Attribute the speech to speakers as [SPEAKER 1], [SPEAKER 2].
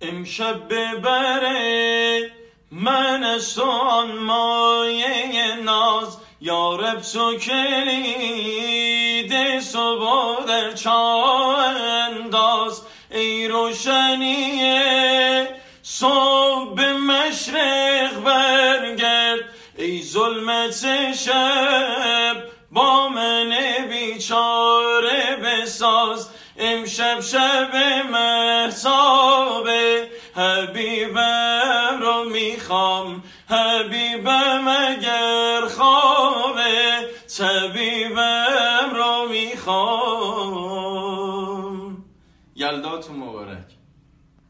[SPEAKER 1] امشب ببره من از تو آن مایه ناز، یارب تو کلید صبح در چاه انداز. ای روشنی صبح مشرق برگرد، ای ظلمت شب با من بیچاره بساز. امشب شب مهتابه، حبیبم رو میخوام، حبیبم اگر خوابه، طبیبم رو میخوام. یلداتون مبارک.